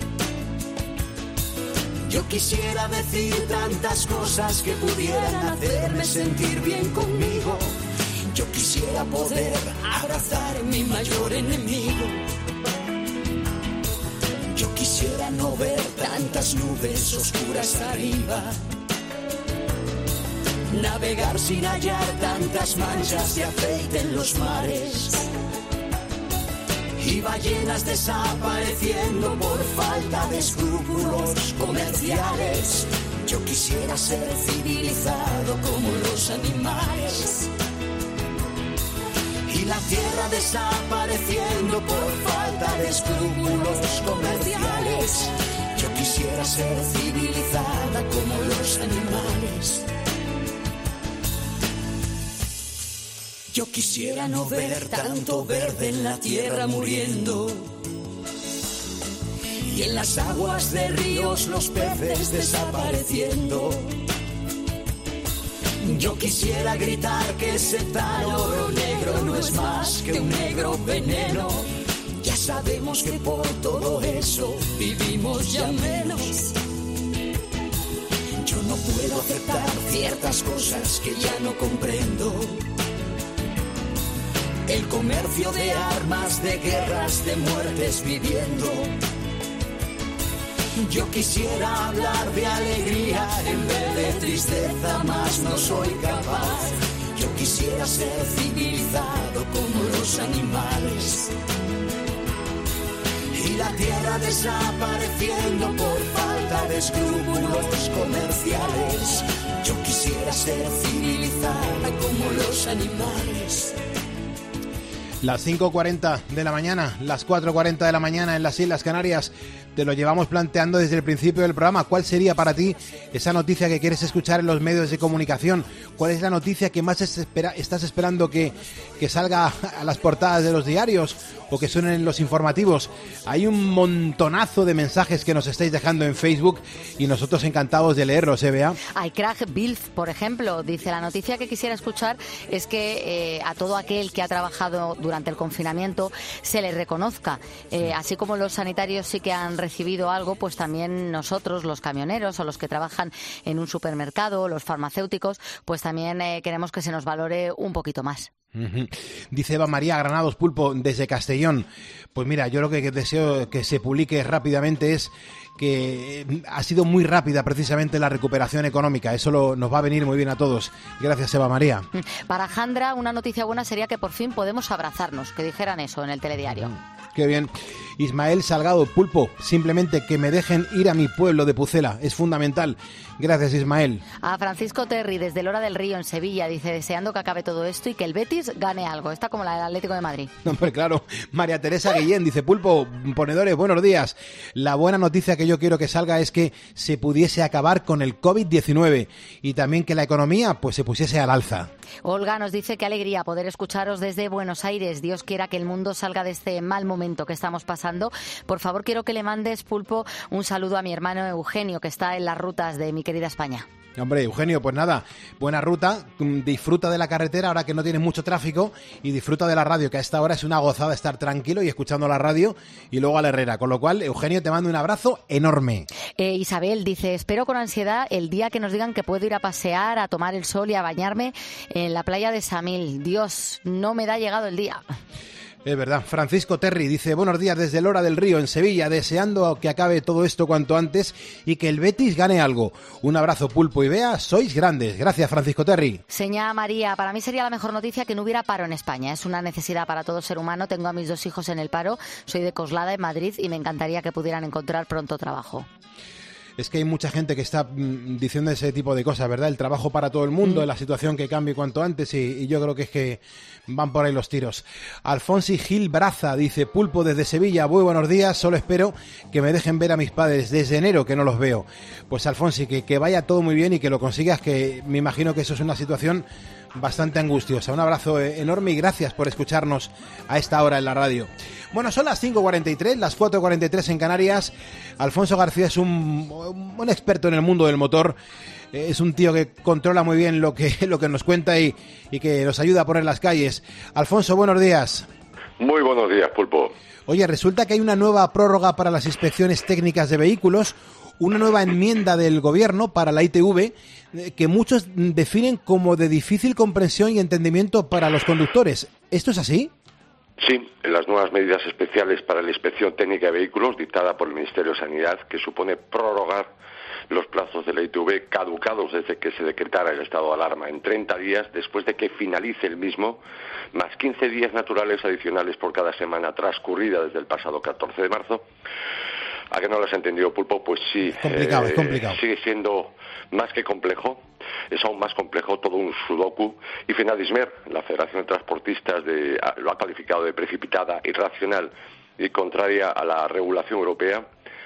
Yo quisiera decir tantas cosas que pudieran hacerme sentir bien conmigo. Yo quisiera poder abrazar mi mayor enemigo. Yo quisiera no ver tantas nubes oscuras arriba. Navegar sin hallar tantas manchas de aceite en los mares. Y ballenas desapareciendo por falta de escrúpulos comerciales. Yo quisiera ser civilizado como los animales. Y la tierra desapareciendo por falta de escrúpulos comerciales. Yo quisiera ser civilizada como los animales. Yo quisiera no ver tanto verde en la tierra muriendo. y en las aguas de ríos los peces desapareciendo. Yo quisiera gritar que ese tal oro negro no es más que un negro veneno. Ya sabemos que por todo eso vivimos ya menos. Yo no puedo aceptar ciertas cosas que ya no comprendo. El comercio de armas, de guerras, de muertes viviendo. Yo quisiera hablar de alegría en vez de tristeza, mas no soy capaz. Yo quisiera ser civilizado como los animales. Y la tierra desapareciendo por falta de escrúpulos comerciales. Yo quisiera ser civilizada como los animales. Las cinco cuarenta de la mañana, las cuatro cuarenta de la mañana en las Islas Canarias. Te lo llevamos planteando desde el principio del programa. ¿Cuál sería para ti esa noticia que quieres escuchar en los medios de comunicación? ¿Cuál es la noticia que más espera, estás esperando que, que salga a las portadas de los diarios o que suenen en los informativos? Hay un montonazo de mensajes que nos estáis dejando en Facebook y nosotros encantados de leerlos, ¿eh, Bea? Hay Craig Bilf, por ejemplo, dice: la noticia que quisiera escuchar es que eh, a todo aquel que ha trabajado durante el confinamiento se le reconozca. Eh, así como los sanitarios sí que han recibido algo, pues también nosotros, los camioneros o los que trabajan en un supermercado, los farmacéuticos, pues también eh, queremos que se nos valore un poquito más. Uh-huh. Dice Eva María Granados Pulpo desde Castellón. Pues mira, yo lo que deseo que se publique rápidamente es que ha sido muy rápida precisamente la recuperación económica. Eso lo, nos va a venir muy bien a todos. Gracias, Eva María. Para Jandra, una noticia buena sería que por fin podemos abrazarnos, que dijeran eso en el telediario. Qué bien. Ismael Salgado Pulpo, simplemente que me dejen ir a mi pueblo de Pucela, es fundamental. Gracias, Ismael. A Francisco Terry, desde Lora del Río, en Sevilla, dice: deseando que acabe todo esto y que el Betis gane algo. Está como la del Atlético de Madrid. Hombre, claro. María Teresa Guillén dice: Pulpo, ponedores, buenos días. La buena noticia que yo quiero que salga es que se pudiese acabar con el covid diecinueve y también que la economía pues se pusiese al alza. Olga nos dice: qué alegría poder escucharos desde Buenos Aires. Dios quiera que el mundo salga de este mal momento que estamos pasando. Por favor, quiero que le mandes, Pulpo, un saludo a mi hermano Eugenio, que está en las rutas de mi querida España. Hombre, Eugenio, pues nada, buena ruta, disfruta de la carretera ahora que no tiene mucho tráfico y disfruta de la radio, que a esta hora es una gozada estar tranquilo y escuchando la radio y luego a la Herrera. Con lo cual, Eugenio, te mando un abrazo enorme. Eh, Isabel dice: espero con ansiedad el día que nos digan que puedo ir a pasear, a tomar el sol y a bañarme en la playa de Samil. Dios, no me da llegado el día. Es verdad. Francisco Terry dice: buenos días desde Lora del Río, en Sevilla, deseando que acabe todo esto cuanto antes y que el Betis gane algo. Un abrazo, Pulpo y Bea, sois grandes. Gracias, Francisco Terry. Señora María, para mí sería la mejor noticia que no hubiera paro en España. Es una necesidad para todo ser humano. Tengo a mis dos hijos en el paro, soy de Coslada, en Madrid, y me encantaría que pudieran encontrar pronto trabajo. Es que hay mucha gente que está mm, diciendo ese tipo de cosas, ¿verdad? El trabajo para todo el mundo, mm. la situación que cambie cuanto antes y, y yo creo que es que van por ahí los tiros. Alfonsi Gil Braza dice: Pulpo desde Sevilla, muy buenos días, solo espero que me dejen ver a mis padres desde enero que no los veo. Pues Alfonsi, que, que vaya todo muy bien y que lo consigas, que me imagino que eso es una situación bastante angustiosa. Un abrazo enorme y gracias por escucharnos a esta hora en la radio. Bueno, son las cinco cuarenta y tres, las cuatro cuarenta y tres en Canarias. Alfonso García es un, un experto en el mundo del motor. Es un tío que controla muy bien lo que, lo que nos cuenta y, y que nos ayuda a poner las calles. Alfonso, buenos días. Muy buenos días, Pulpo. Oye, resulta que hay una nueva prórroga para las inspecciones técnicas de vehículos, una nueva enmienda del gobierno para la I T V que muchos definen como de difícil comprensión y entendimiento para los conductores. ¿Esto es así? Sí, las nuevas medidas especiales para la inspección técnica de vehículos dictada por el Ministerio de Sanidad, que supone prorrogar los plazos de la I T V caducados desde que se decretara el estado de alarma en treinta días después de que finalice el mismo, más quince días naturales adicionales por cada semana transcurrida desde el pasado catorce de marzo. ¿A que no lo has entendido, Pulpo? Pues sí, complicado, eh, es complicado. Sigue siendo más que complejo, es aún más complejo, todo un sudoku. Y Fenadismer, la Federación de Transportistas, de, lo ha calificado de precipitada, irracional y contraria a la regulación europea,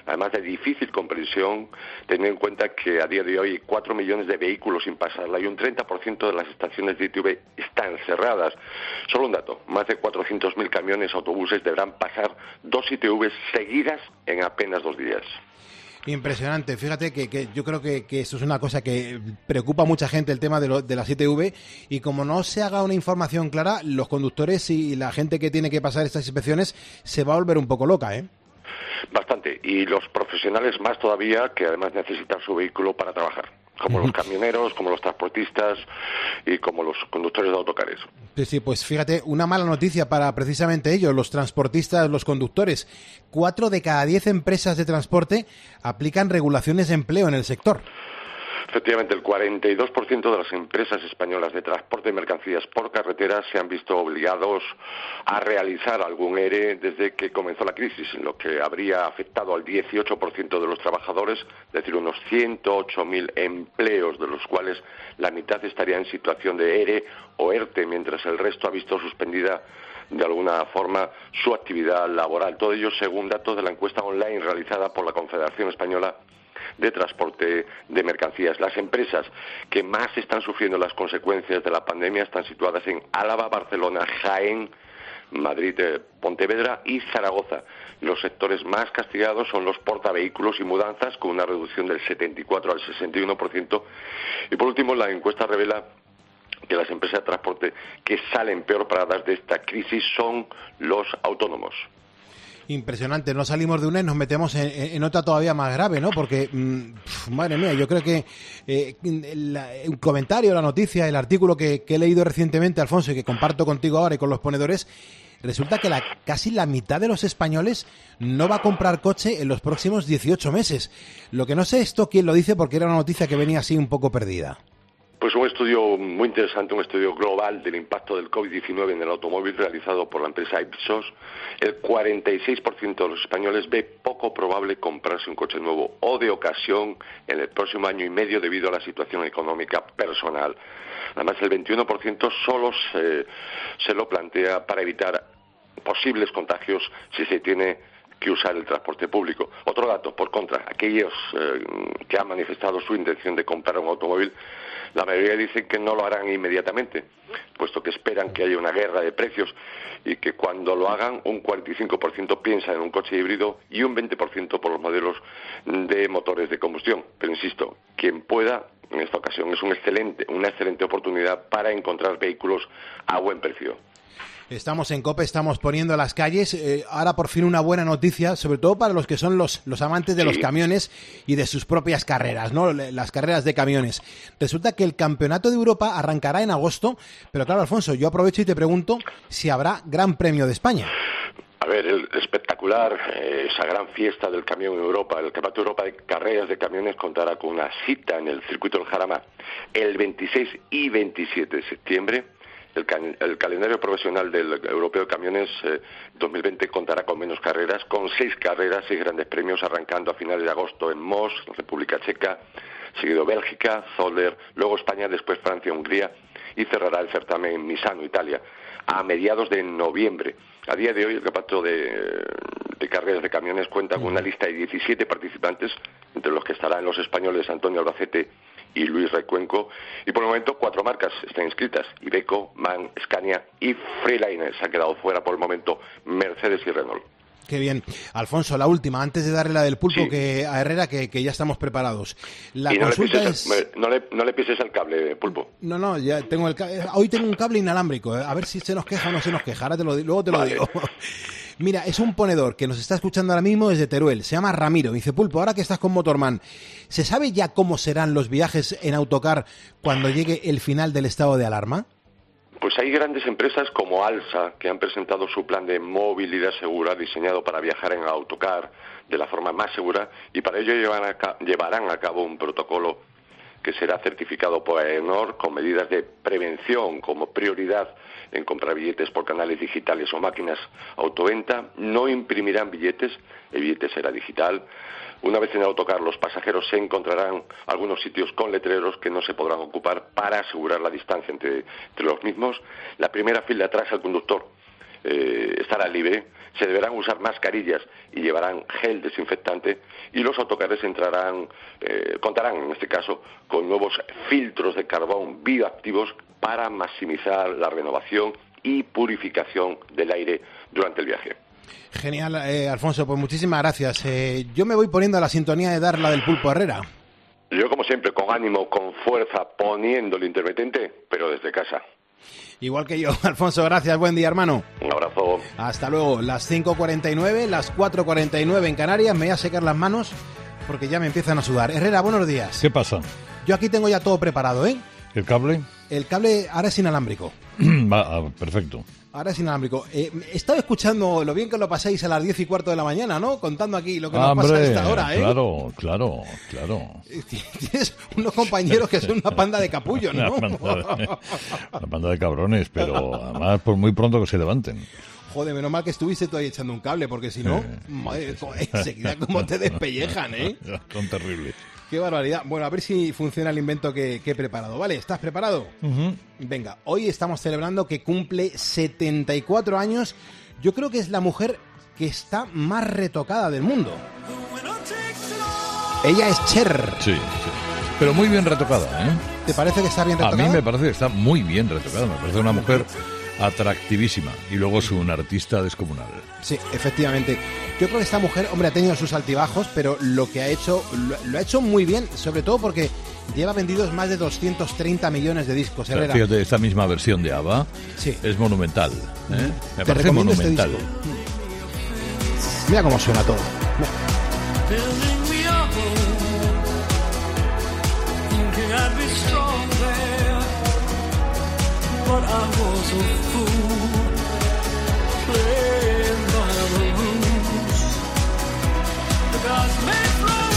además de difícil comprensión, teniendo en cuenta que a día de hoy hay cuatro millones de vehículos sin pasarla y un treinta por ciento de las estaciones de I T V están cerradas. Solo un dato, más de cuatrocientos mil camiones, autobuses deberán pasar dos I T Vs seguidas en apenas dos días. Impresionante, fíjate que, que yo creo que, que eso es una cosa que preocupa a mucha gente, el tema de, lo, de las I T V, y como no se haga una información clara, los conductores y la gente que tiene que pasar estas inspecciones se va a volver un poco loca, ¿eh? Bastante, y los profesionales más todavía, que además necesitan su vehículo para trabajar, como los camioneros, como los transportistas y como los conductores de autocares. Sí, sí, pues fíjate, una mala noticia para precisamente ellos, los transportistas, los conductores. Cuatro de cada diez empresas de transporte aplican regulaciones de empleo en el sector. Efectivamente, el cuarenta y dos por ciento de las empresas españolas de transporte de mercancías por carretera se han visto obligados a realizar algún E R E desde que comenzó la crisis, lo que habría afectado al dieciocho por ciento de los trabajadores, es decir, unos ciento ocho mil empleos, de los cuales la mitad estaría en situación de E R E o ERTE, mientras el resto ha visto suspendida de alguna forma su actividad laboral. Todo ello según datos de la encuesta online realizada por la Confederación Española de Transporte de Mercancías. Las empresas que más están sufriendo las consecuencias de la pandemia están situadas en Álava, Barcelona, Jaén, Madrid, eh, Pontevedra y Zaragoza. Los sectores más castigados son los portavehículos y mudanzas, con una reducción del setenta y cuatro al sesenta y uno por ciento. Y por último, la encuesta revela que las empresas de transporte que salen peor paradas de esta crisis son los autónomos. Impresionante, no salimos de una y nos metemos en, en otra todavía más grave, ¿no? Porque, mmm, madre mía, yo creo que eh, la, un comentario, la noticia, el artículo que, que he leído recientemente, Alfonso, y que comparto contigo ahora y con los ponedores, resulta que la, casi la mitad de los españoles no va a comprar coche en los próximos dieciocho meses. Lo que no sé esto quién lo dice, porque era una noticia que venía así un poco perdida. Pues un estudio muy interesante, un estudio global del impacto del COVID diecinueve en el automóvil realizado por la empresa Ipsos. El cuarenta y seis por ciento de los españoles ve poco probable comprarse un coche nuevo o de ocasión en el próximo año y medio debido a la situación económica personal. Además, el veintiuno por ciento solo se, se lo plantea para evitar posibles contagios si se tiene que usar el transporte público. Otro dato, por contra, aquellos eh, que han manifestado su intención de comprar un automóvil, la mayoría dicen que no lo harán inmediatamente, puesto que esperan que haya una guerra de precios y que cuando lo hagan un cuarenta y cinco por ciento piensa en un coche híbrido y un veinte por ciento por los modelos de motores de combustión. Pero insisto, quien pueda, en esta ocasión es un excelente, una excelente oportunidad para encontrar vehículos a buen precio. Estamos en COPE, estamos poniendo las calles. Eh, ahora por fin una buena noticia, sobre todo para los que son los, los amantes de sí. los camiones y de sus propias carreras, ¿no? Las carreras de camiones. Resulta que el Campeonato de Europa arrancará en agosto, pero claro, Alfonso, yo aprovecho y te pregunto si habrá Gran Premio de España. A ver, el espectacular, eh, esa gran fiesta del camión en Europa, el Campeonato de Europa de Carreras de Camiones contará con una cita en el circuito del Jarama el veintiséis y veintisiete de septiembre. El, can, el calendario profesional del Europeo de Camiones eh, dos mil veinte contará con menos carreras, con seis carreras, seis grandes premios, arrancando a finales de agosto en Mos, República Checa, seguido Bélgica, Zolder, luego España, después Francia, Hungría y cerrará el certamen en Misano, Italia, a mediados de noviembre. A día de hoy el campeonato de, de carreras de camiones cuenta con una lista de diecisiete participantes, entre los que estarán los españoles Antonio Albacete y Luis Recuenco, y por el momento cuatro marcas están inscritas: Iveco, MAN, Scania y Freightliner. Se ha quedado fuera por el momento Mercedes y Renault. Qué bien. Alfonso, la última, antes de darle la del pulpo sí. que a Herrera, que, que ya estamos preparados. La y no consulta le es... el, no, le, no le pises el cable, pulpo. No, no, ya tengo el cable. Hoy tengo un cable inalámbrico, a ver si se nos queja o no se nos queja. Ahora te lo, luego te lo vale. digo. Mira, es un ponedor que nos está escuchando ahora mismo desde Teruel. Se llama Ramiro. Dice, Pulpo, ahora que estás con Motorman, ¿se sabe ya cómo serán los viajes en autocar cuando llegue el final del estado de alarma? Pues hay grandes empresas como Alsa que han presentado su plan de movilidad segura diseñado para viajar en autocar de la forma más segura, y para ello llevan a ca- llevarán a cabo un protocolo que será certificado por AENOR con medidas de prevención como prioridad en comprar billetes por canales digitales o máquinas autoventa. No imprimirán billetes, el billete será digital. Una vez en el autocar, los pasajeros se encontrarán algunos sitios con letreros que no se podrán ocupar para asegurar la distancia entre, entre los mismos. La primera fila atrás al conductor eh, estará libre Se deberán usar mascarillas y llevarán gel desinfectante, y los autocares entrarán, eh, contarán en este caso con nuevos filtros de carbón bioactivos para maximizar la renovación y purificación del aire durante el viaje. Genial, eh, Alfonso, pues muchísimas gracias. Eh, yo me voy poniendo a la sintonía de Darla del Pulpo Herrera. Yo, como siempre, con ánimo, con fuerza, poniendo el intermitente, pero desde casa. Igual que yo. Alfonso, gracias, buen día, hermano. Un abrazo. Hasta luego. Las cinco cuarenta y nueve, las cuatro cuarenta y nueve en Canarias. Me voy a secar las manos porque ya me empiezan a sudar. Herrera, buenos días. ¿Qué pasa? Yo aquí tengo ya todo preparado, ¿eh? ¿El cable? El cable ahora es inalámbrico. Va, perfecto. Ahora es inalámbrico. Eh, he estado escuchando lo bien que lo pasáis a las diez y cuarto de la mañana, ¿no? Contando aquí lo que nos ¡Hombre! pasa a esta hora, ¿eh? Claro, claro, claro. Tienes unos compañeros que son una panda de capullos, ¿no? Una panda de, una panda de cabrones, pero además por muy pronto que se levanten. Joder, menos mal que estuviste tú ahí echando un cable, porque si no, sí, madre, sí, sí. enseguida como te despellejan, ¿eh? Son terribles. Qué barbaridad. Bueno, a ver si funciona el invento que, que he preparado. ¿Vale? ¿Estás preparado? Uh-huh. Venga, hoy estamos celebrando que cumple setenta y cuatro años. Yo creo que es la mujer que está más retocada del mundo. Ella es Cher. Sí, sí. Pero muy bien retocada, ¿eh? ¿Te parece que está bien retocada? A mí me parece que está muy bien retocada. Me parece una mujer atractivísima, y luego es un artista descomunal. Sí, efectivamente. Yo creo que esta mujer, hombre, ha tenido sus altibajos, pero lo que ha hecho, lo, lo ha hecho muy bien, sobre todo porque lleva vendidos más de doscientos treinta millones de discos. O sea, fíjate, esta misma versión de ABBA sí. es monumental, ¿eh? Me Te parece monumental. Este Mira cómo suena todo. But I was a fool playing by the rules. The gods may throw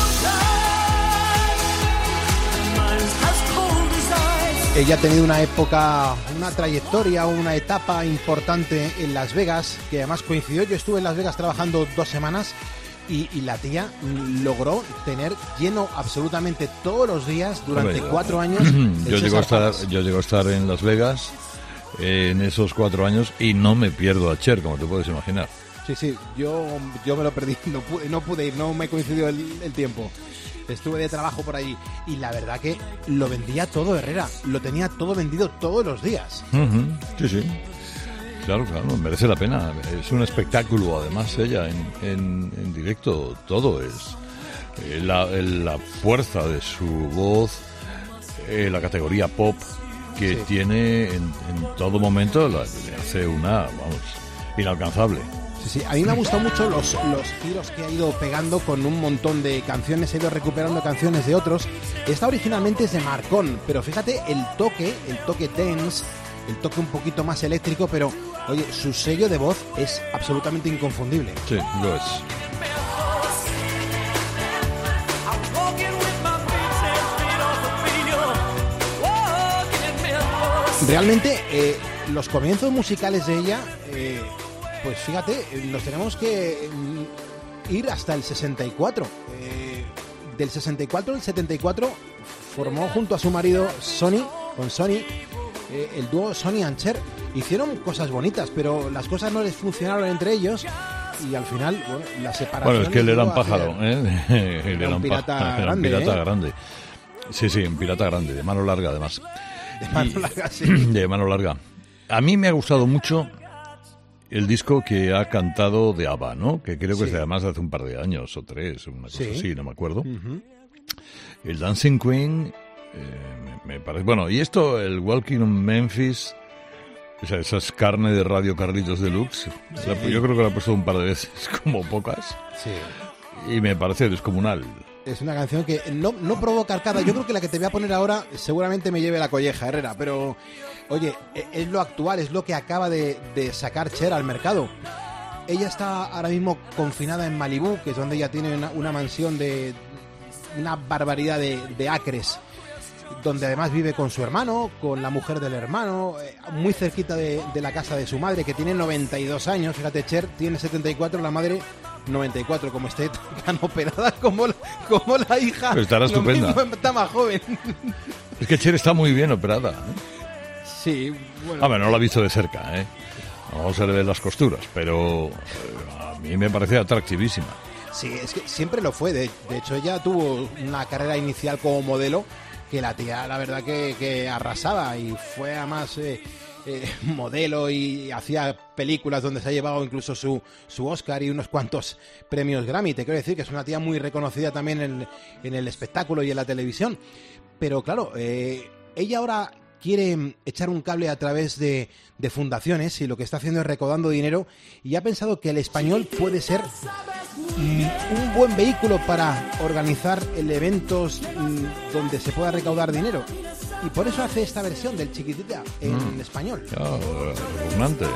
aside minds as cold as ice. Ella ha tenido una época, una trayectoria, una etapa importante en Las Vegas, que además coincidió. Yo estuve en Las Vegas trabajando dos semanas y, y la tía logró tener lleno absolutamente todos los días durante Hombre, cuatro años. Yo llego, a estar, yo llego a estar en Las Vegas eh, en esos cuatro años y no me pierdo a Cher, como te puedes imaginar. Sí, sí, yo, yo me lo perdí, no pude, no pude ir, no me coincidió el, el tiempo. Estuve de trabajo por allí y la verdad que lo vendía todo Herrera, lo tenía todo vendido todos los días. Uh-huh. Sí, sí. Claro, claro, merece la pena. Es un espectáculo, además, ella en, en, en directo. Todo es eh, la, el, la fuerza de su voz, eh, la categoría pop que sí. tiene en, en todo momento, la, le hace una, vamos, inalcanzable. Sí, sí. A mí me han gustado mucho los, los giros que ha ido pegando con un montón de canciones, ha ido recuperando canciones de otros. Esta originalmente es de Marcón, pero fíjate el toque, el toque dance, el toque un poquito más eléctrico, pero oye, su sello de voz es absolutamente inconfundible. Sí, lo es. Realmente, eh, los comienzos musicales de ella, eh, pues fíjate, los tenemos que ir hasta el sesenta y cuatro. Eh, del sesenta y cuatro al setenta y cuatro formó junto a su marido Sonny, con Sonny, eh, el dúo Sonny and Cher. Hicieron cosas bonitas, pero las cosas no les funcionaron entre ellos y al final, bueno, la separación... Bueno, es que él era un pájaro, ¿eh? Él era un pirata grande, era un pirata ¿eh? grande. Sí, sí, un pirata grande, de mano larga además. De mano y, larga, sí. De mano larga. A mí me ha gustado mucho el disco que ha cantado de ABBA, ¿no? Que creo que sí. es además de hace un par de años o tres, una cosa sí. así, no me acuerdo. Uh-huh. El Dancing Queen, eh, me, me parece... Bueno, y esto, el Walking on Memphis... O sea, esa es carne de Radio Carlitos Deluxe. Sí. Yo creo que la he puesto un par de veces, como pocas. Sí. Y me parece descomunal. Es una canción que no, no provoca arcada. Yo creo que la que te voy a poner ahora seguramente me lleve la colleja, Herrera. Pero, oye, es lo actual, es lo que acaba de, de sacar Cher al mercado. Ella está ahora mismo confinada en Malibú, que es donde ella tiene una, una mansión de una barbaridad de, de acres, donde además vive con su hermano, con la mujer del hermano, eh, muy cerquita de, de la casa de su madre, que tiene noventa y dos años. Fíjate, Cher tiene setenta y cuatro, la madre noventa y cuatro, como esté tan operada como la, como la hija. Pero estará estupenda. Mismo, está más joven. Es que Cher está muy bien operada, ¿eh? Sí, bueno. A ver, no la he visto de cerca, ¿eh? No se le ven las costuras, pero mí me parece atractivísima. Sí, es que siempre lo fue. De, de hecho, ella tuvo una carrera inicial como modelo que la tía, la verdad, que, que arrasaba y fue además eh, eh, modelo y hacía películas donde se ha llevado incluso su, su Oscar y unos cuantos premios Grammy. Te quiero decir que es una tía muy reconocida también en, en el espectáculo y en la televisión. Pero claro, eh, ella ahora quiere echar un cable a través de, de fundaciones y lo que está haciendo es recaudando dinero y ha pensado que el español puede ser mm, un buen vehículo para organizar el eventos mm, donde se pueda recaudar dinero. Y por eso hace esta versión del Chiquitita en mm. español. Oh, repugnante.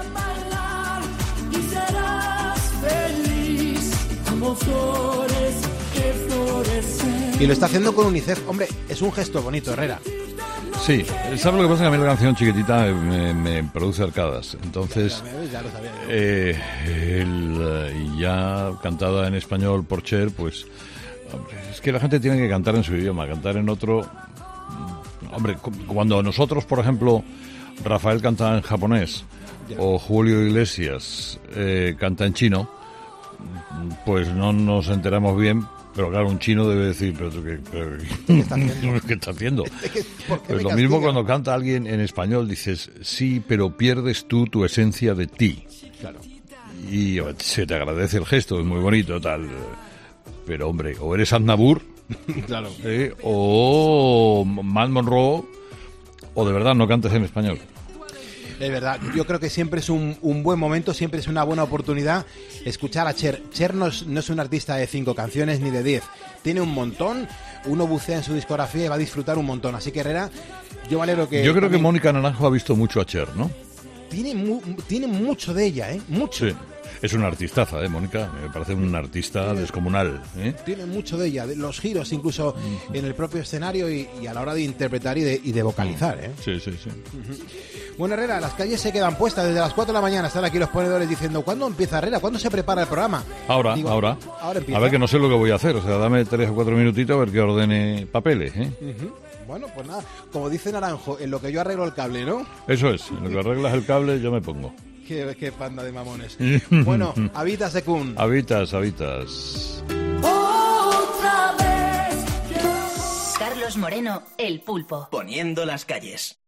Y serás feliz como flores que florecen. Y lo está haciendo con UNICEF. Hombre, es un gesto bonito, Herrera. Sí, ¿sabes lo que pasa? Que a mí la canción Chiquitita me, me produce arcadas. Entonces, ya lo sabía yo. Eh, el, y ya cantada en español por Cher, pues, hombre, es que la gente tiene que cantar en su idioma, cantar en otro. Hombre, cuando nosotros, por ejemplo, Rafael canta en japonés ya. o Julio Iglesias eh, canta en chino, pues no nos enteramos bien. Pero claro, un chino debe decir, pero tú qué, pero, ¿qué está haciendo? ¿Qué está haciendo? Pues lo mismo cuando canta alguien en español, dices, sí, pero pierdes tú tu esencia de ti. Claro. Y se te agradece el gesto, es muy bonito, tal. Pero hombre, o eres Aznavour, claro. ¿eh? o Mal Monroe, o de verdad no cantes en español. Es verdad, yo creo que siempre es un, un buen momento, siempre es una buena oportunidad escuchar a Cher. Cher no es, no es un artista de cinco canciones ni de diez, tiene un montón, uno bucea en su discografía y va a disfrutar un montón. Así que, Herrera, yo me alegro que... Yo creo también... que Mónica Naranjo ha visto mucho a Cher, ¿no? Tiene, mu tiene mucho de ella, ¿eh? Mucho. Sí. Es una artistaza, ¿eh, Mónica? Me parece una artista tiene, descomunal, ¿eh? Tiene mucho de ella, de los giros incluso uh-huh. en el propio escenario y, y a la hora de interpretar y de, y de vocalizar, ¿eh? Sí, sí, sí. Uh-huh. Bueno, Herrera, las calles se quedan puestas desde las cuatro de la mañana. Están aquí los ponedores diciendo, ¿cuándo empieza, Herrera? ¿Cuándo se prepara el programa? Ahora, Digo, ahora. Ahora empieza. A ver, que no sé lo que voy a hacer. O sea, dame tres o cuatro minutitos a ver que ordene papeles, ¿eh? Uh-huh. Bueno, pues nada, como dice Naranjo, en lo que yo arreglo el cable, ¿no? Eso es, en lo que arreglas el cable yo me pongo. Qué, qué panda de mamones. Bueno, habitas Secún. Habitas, habitas. Otra vez. Carlos Moreno, El Pulpo. Poniendo las calles.